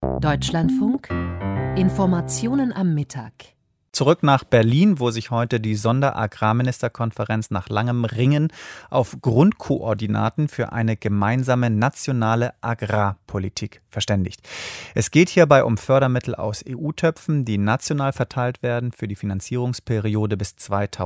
Deutschlandfunk Informationen am Mittag. Zurück nach Berlin, wo sich heute die Sonderagrarministerkonferenz nach langem Ringen auf Grundkoordinaten für eine gemeinsame nationale Agrarpolitik verständigt. Es geht hierbei um Fördermittel aus EU-Töpfen, die national verteilt werden für die Finanzierungsperiode bis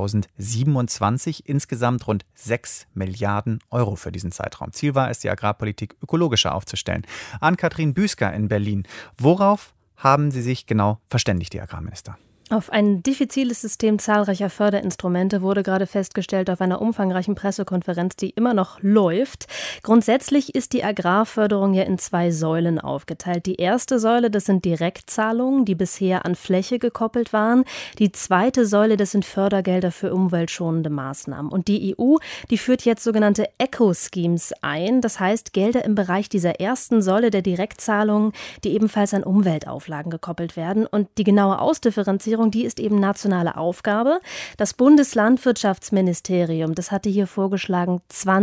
2027. Insgesamt rund 6 Milliarden Euro für diesen Zeitraum. Ziel war es, die Agrarpolitik ökologischer aufzustellen. Ann-Kathrin Büsker in Berlin. Worauf haben Sie sich genau verständigt, die Agrarminister? Auf ein diffiziles System zahlreicher Förderinstrumente wurde gerade festgestellt auf einer umfangreichen Pressekonferenz, die immer noch läuft. Grundsätzlich ist die Agrarförderung ja in 2 Säulen aufgeteilt. Die erste Säule, das sind Direktzahlungen, die bisher an Fläche gekoppelt waren. Die zweite Säule, das sind Fördergelder für umweltschonende Maßnahmen. Und die EU, die führt jetzt sogenannte Eco-Schemes ein. Das heißt, Gelder im Bereich dieser ersten Säule der Direktzahlungen, die ebenfalls an Umweltauflagen gekoppelt werden. Und die genaue Ausdifferenzierung, die ist eben nationale Aufgabe. Das Bundeslandwirtschaftsministerium, das hatte hier vorgeschlagen,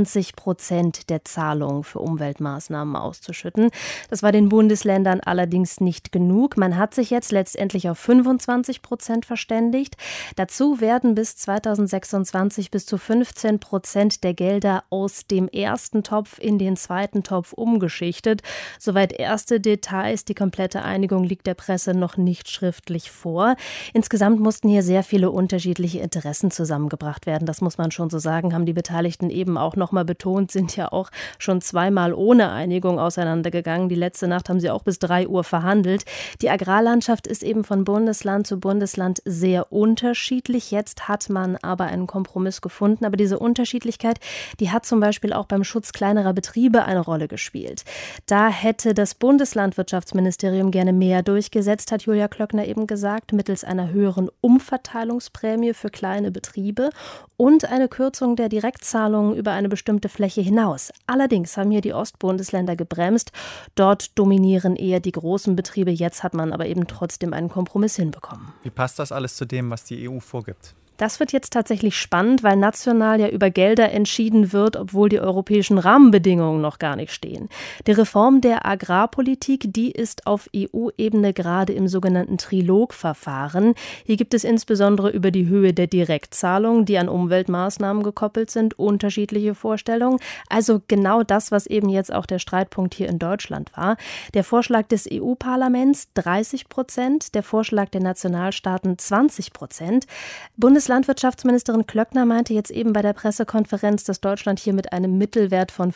20% der Zahlungen für Umweltmaßnahmen auszuschütten. Das war den Bundesländern allerdings nicht genug. Man hat sich jetzt letztendlich auf 25% verständigt. Dazu werden bis 2026 bis zu 15% der Gelder aus dem ersten Topf in den zweiten Topf umgeschichtet. Soweit erste Details. Die komplette Einigung liegt der Presse noch nicht schriftlich vor. Insgesamt mussten hier sehr viele unterschiedliche Interessen zusammengebracht werden. Das muss man schon so sagen, haben die Beteiligten eben auch nochmal betont, sind ja auch schon 2-mal ohne Einigung auseinandergegangen. Die letzte Nacht haben sie auch bis 3 Uhr verhandelt. Die Agrarlandschaft ist eben von Bundesland zu Bundesland sehr unterschiedlich. Jetzt hat man aber einen Kompromiss gefunden. Aber diese Unterschiedlichkeit, die hat zum Beispiel auch beim Schutz kleinerer Betriebe eine Rolle gespielt. Da hätte das Bundeslandwirtschaftsministerium gerne mehr durchgesetzt, hat Julia Klöckner eben gesagt, mittels einer höheren Umverteilungsprämie für kleine Betriebe und eine Kürzung der Direktzahlungen über eine bestimmte Fläche hinaus. Allerdings haben hier die Ostbundesländer gebremst. Dort dominieren eher die großen Betriebe. Jetzt hat man aber eben trotzdem einen Kompromiss hinbekommen. Wie passt das alles zu dem, was die EU vorgibt? Das wird jetzt tatsächlich spannend, weil national ja über Gelder entschieden wird, obwohl die europäischen Rahmenbedingungen noch gar nicht stehen. Die Reform der Agrarpolitik, die ist auf EU-Ebene gerade im sogenannten Trilogverfahren. Hier gibt es insbesondere über die Höhe der Direktzahlungen, die an Umweltmaßnahmen gekoppelt sind, unterschiedliche Vorstellungen. Also genau das, was eben jetzt auch der Streitpunkt hier in Deutschland war. Der Vorschlag des EU-Parlaments 30%, der Vorschlag der Nationalstaaten 20%. Bundeslandwirtschaftsministerin Klöckner meinte jetzt eben bei der Pressekonferenz, dass Deutschland hier mit einem Mittelwert von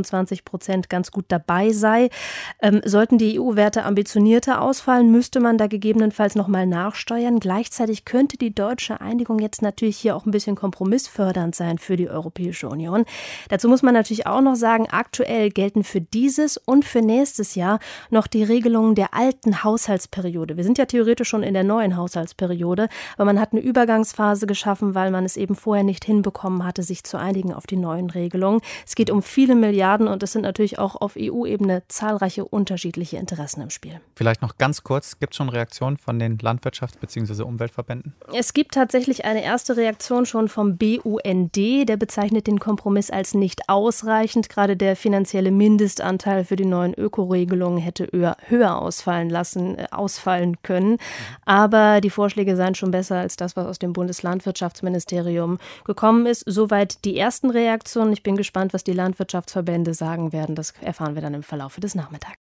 25% ganz gut dabei sei. Sollten die EU-Werte ambitionierter ausfallen, müsste man da gegebenenfalls nochmal nachsteuern. Gleichzeitig könnte die deutsche Einigung jetzt natürlich hier auch ein bisschen kompromissfördernd sein für die Europäische Union. Dazu muss man natürlich auch noch sagen, aktuell gelten für dieses und für nächstes Jahr noch die Regelungen der alten Haushaltsperiode. Wir sind ja theoretisch schon in der neuen Haushaltsperiode, aber man hat eine Übergangsphase geschaffen, weil man es eben vorher nicht hinbekommen hatte, sich zu einigen auf die neuen Regelungen. Es geht um viele Milliarden und es sind natürlich auch auf EU-Ebene zahlreiche unterschiedliche Interessen im Spiel. Vielleicht noch ganz kurz, gibt es schon Reaktionen von den Landwirtschafts- bzw. Umweltverbänden? Es gibt tatsächlich eine erste Reaktion schon vom BUND. Der bezeichnet den Kompromiss als nicht ausreichend. Gerade der finanzielle Mindestanteil für die neuen Ökoregelungen hätte höher ausfallen können. Aber die Vorschläge seien schon besser als das, was aus dem Bundeslandwirtschaftsministerium gekommen ist. Soweit die ersten Reaktionen. Ich bin gespannt, was die Landwirtschaftsverbände sagen werden. Das erfahren wir dann im Verlauf des Nachmittags.